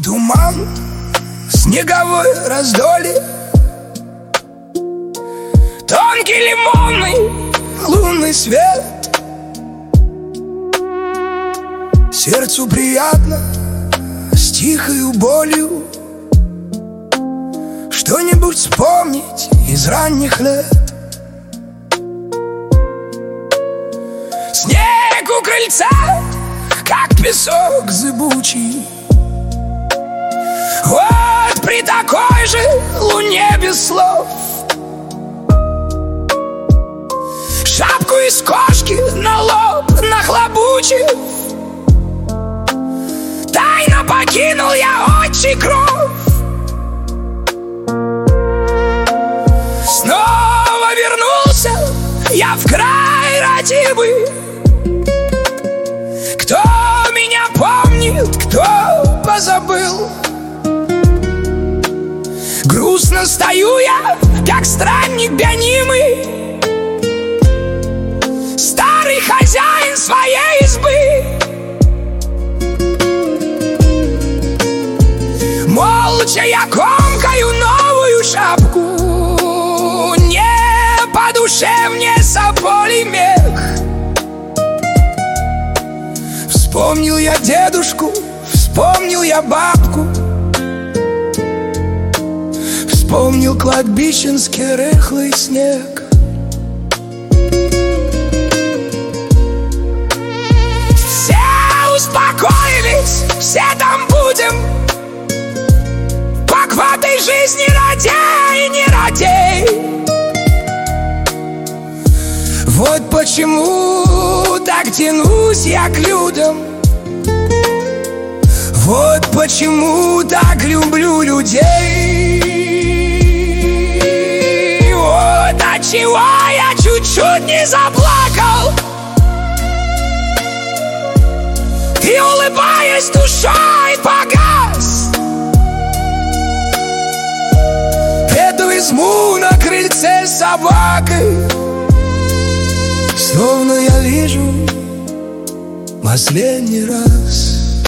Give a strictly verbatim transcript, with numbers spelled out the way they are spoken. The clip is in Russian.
туман, снеговое раздолье, тонкий лимонный лунный свет. Сердцу приятно с тихою болью что-нибудь вспомнить из ранних лет. Снег у крыльца, как песок зыбучий. Вот при такой же луне без слов шапку из кошки на лоб нахлобучив, тайно покинул я отчий кров. Снова вернулся я в край родимый. Кто меня помнит, кто позабыл? Грустно стою я, как странник гонимый, старый хозяин своей избы. Молча я комкаю новую шапку, не по душе мне соболей мех. Вспомнил я дедушку, вспомнил я бабку, вспомнил кладбищенский рыхлый снег. Все успокоились, все там будем, как в этой жизни радей, не радей. Вот почему так тянусь я к людям, вот почему так люблю людей. Вот отчего я чуть-чуть не заплакал и, улыбаясь душой, погас. Эту изму на крыльце с собакой словно я вижу последний раз.